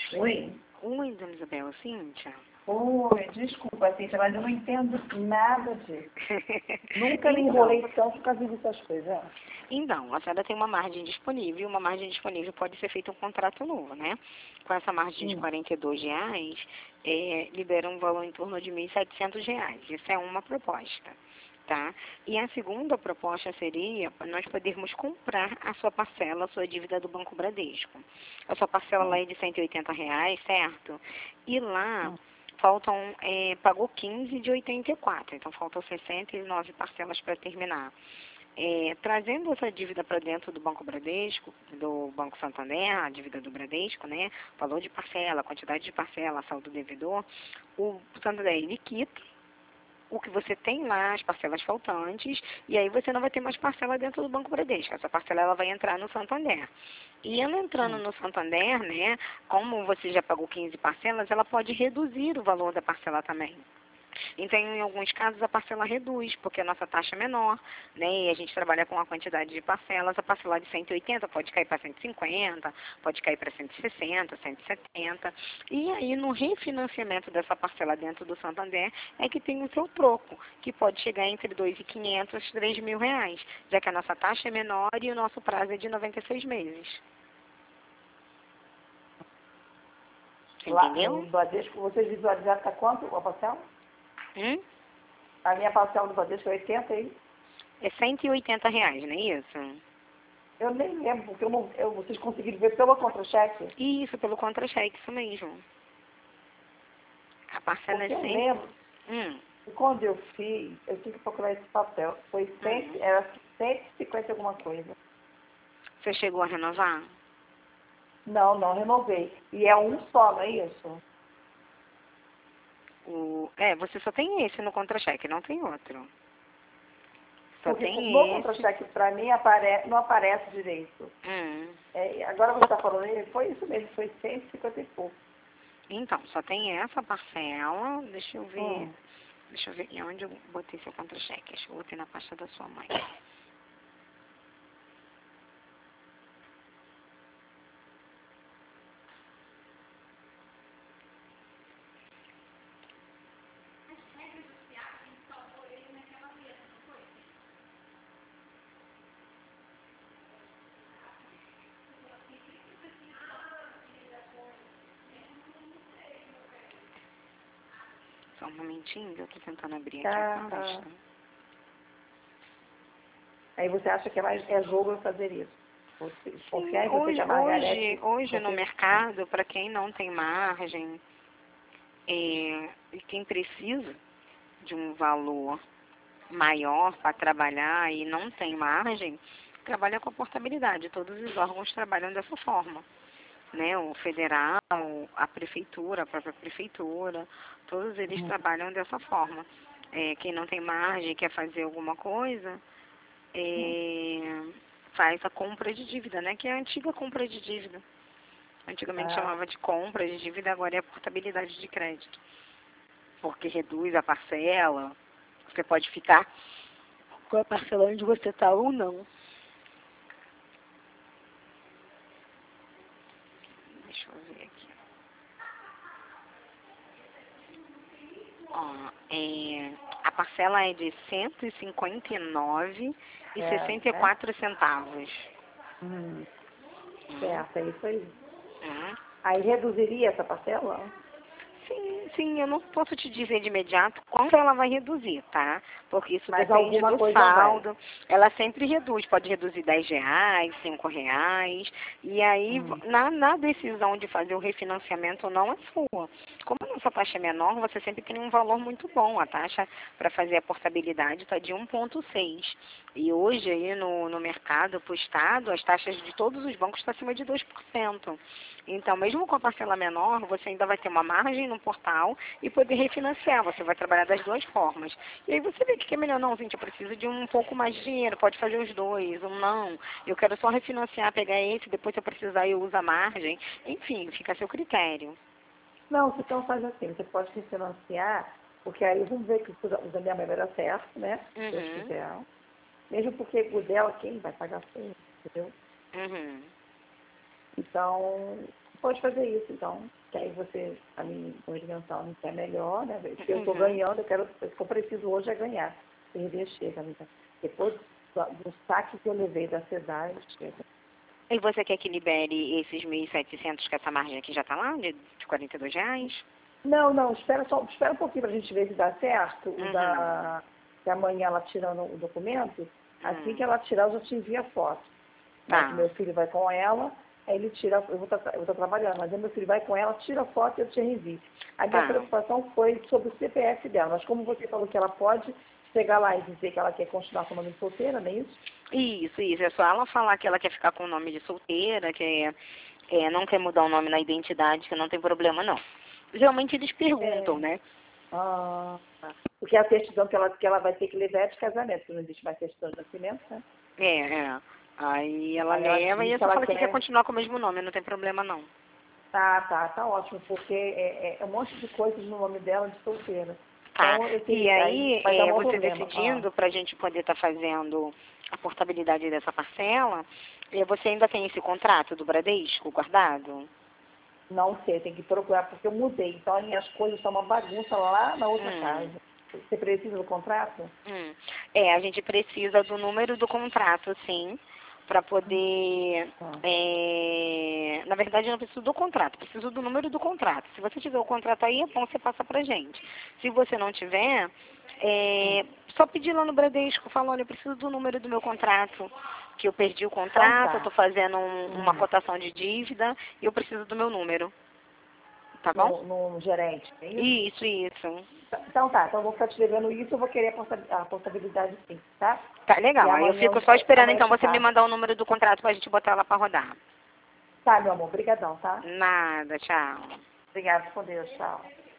Oi? Oi, dona Isabela, Cíntia. Oi, desculpa, Cíntia, mas eu não entendo nada disso. Nunca me enrolei tanto por causa dessas coisas. Então, a senhora tem uma margem disponível, uma margem disponível pode ser feito um contrato novo, né? Com essa margem de R$ 42, libera um valor em torno de R$ 1.700. Isso é uma proposta, tá? E a segunda proposta seria nós podermos comprar a sua parcela, a sua dívida do Banco Bradesco. A sua parcela lá é de R$ 180, certo? E lá pagou 15 de 84, então faltam 69 parcelas para terminar. Trazendo essa dívida para dentro do Banco Bradesco, do Banco Santander, a dívida do Bradesco, né, valor de parcela, quantidade de parcela, saldo devedor, o Santander ele quita o que você tem lá, as parcelas faltantes, e aí você não vai ter mais parcela dentro do Banco Bradesco. Essa parcela ela vai entrar no Santander. E ela entrando no Santander, né, como você já pagou 15 parcelas, ela pode reduzir o valor da parcela também. Então, em alguns casos, a parcela reduz, porque a nossa taxa é menor, né? E a gente trabalha com a quantidade de parcelas. A parcela de 180 pode cair para 150, pode cair para 160, 170. E aí, no refinanciamento dessa parcela dentro do Santander, é que tem o seu troco, que pode chegar entre 2.500 e 3.000 reais, já que a nossa taxa é menor e o nosso prazo é de 96 meses. Entendeu? Lá no Bradesco, vocês visualizaram está quanto a parcela? A minha parcela do Bradesco é 80 aí? É R$ 180, não é isso? Eu nem lembro, porque vocês conseguiram ver pelo contra-cheque? Isso, pelo contra-cheque, isso mesmo. A parcela Porque é eu sempre... lembro, que quando eu fiz, eu tive que procurar esse papel. Era 150 alguma coisa. Você chegou a renovar? Não, não renovei. E é um só, não é isso? Você só tem esse no contra-cheque, não tem outro. Só Porque tem no esse. contra-cheque, para mim, não aparece direito. Agora você está falando aí, foi isso mesmo, foi 150 e pouco. Então, só tem essa parcela. Deixa eu ver. Deixa eu ver em onde eu botei seu contra-cheque. Acho que eu botei na pasta da sua mãe. Só um momentinho, eu tô tentando abrir aqui a pasta. Aí você acha que é jogo eu fazer isso? Confiar em você que a Margarete... Hoje no mercado, para quem não tem margem e quem precisa de um valor maior para trabalhar e não tem margem, trabalha com a portabilidade. Todos os órgãos trabalham dessa forma, né? O federal, a prefeitura, a própria prefeitura, todos eles trabalham dessa forma. Quem não tem margem, quer fazer alguma coisa, faz a compra de dívida, né? Que é a antiga compra de dívida. Antigamente chamava de compra de dívida, agora é a portabilidade de crédito. Porque reduz a parcela, você pode ficar com a parcela onde você está ou não. Deixa eu ver aqui. A parcela é de R$ 159,64. Certo, é isso aí. Aí reduziria essa parcela? Sim, eu não posso te dizer de imediato quanto ela vai reduzir, tá? Porque isso depende do saldo. Ela sempre reduz, pode reduzir R$ 10, R$ 5. E aí, na decisão de fazer o refinanciamento ou não é sua. Como a nossa taxa é menor, você sempre tem um valor muito bom. A taxa para fazer a portabilidade está de 1,6. E hoje aí no mercado, para o Estado, as taxas de todos os bancos estão acima de 2%. Então, mesmo com a parcela menor, você ainda vai ter uma margem no portal e poder refinanciar. Você vai trabalhar das duas formas. E aí você vê que é melhor, não, gente, eu preciso de um pouco mais de dinheiro, pode fazer os dois, ou não. Eu quero só refinanciar, pegar esse, depois se eu precisar eu uso a margem. Enfim, fica a seu critério. Não, então faz assim, você pode refinanciar, porque aí vamos ver que o da minha mãe vai dar certo, né? Se Deus quiser. Mesmo porque o dela, quem vai pagar foi, entendeu? Então, pode fazer isso, então. Que aí você, a minha orientação é melhor, né? Se eu estou ganhando, o que eu preciso hoje é ganhar. Perder chega, amiga. Depois do saque que eu levei da cidade, chega. E você quer que libere esses 1.700 que essa margem aqui já está lá, de R$ 42? Não, espera um pouquinho pra gente ver se dá certo. Que amanhã ela tirando o documento, assim que ela tirar, eu já te envio a foto. Tá. Mas meu filho vai com ela, aí ele tira, eu vou estar trabalhando, mas aí meu filho vai com ela, tira a foto e eu te envio. A minha preocupação foi sobre o CPF dela, mas como você falou que ela pode chegar lá e dizer que ela quer continuar com o nome de solteira, não é isso? Isso. É só ela falar que ela quer ficar com o nome de solteira, que não quer mudar o nome na identidade, que não tem problema, não. Geralmente eles perguntam, né? Tá. Porque a certidão que ela vai ter que levar é de casamento, porque não existe mais certidão de nascimento, né? Aí ela leva e ela fala que quer continuar com o mesmo nome, não tem problema, não. Tá ótimo, porque é um monte de coisas no nome dela de solteira. Tá. Então, E aí, vai dar um você problema. decidindo, para a gente poder estar fazendo a portabilidade dessa parcela, você ainda tem esse contrato do Bradesco guardado? Não sei, tem que procurar, porque eu mudei. Então, as minhas coisas estão uma bagunça lá na outra casa. Você precisa do contrato? A gente precisa do número do contrato, sim, para poder... na verdade, eu não preciso do contrato, preciso do número do contrato. Se você tiver o contrato aí, é bom, você passa pra gente. Se você não tiver, só pedir lá no Bradesco, fala, olha, eu preciso do número do meu contrato, que eu perdi o contrato, eu estou fazendo uma cotação de dívida e eu preciso do meu número. Tá bom? No gerente, é isso? Isso. Então eu vou ficar te devendo isso, eu vou querer a portabilidade sim, tá? Tá legal, aí eu fico só esperando então você me mandar o número do contrato pra gente botar ela pra rodar. Tá, meu amor, brigadão, tá? Nada, tchau. Obrigada, com Deus, tchau.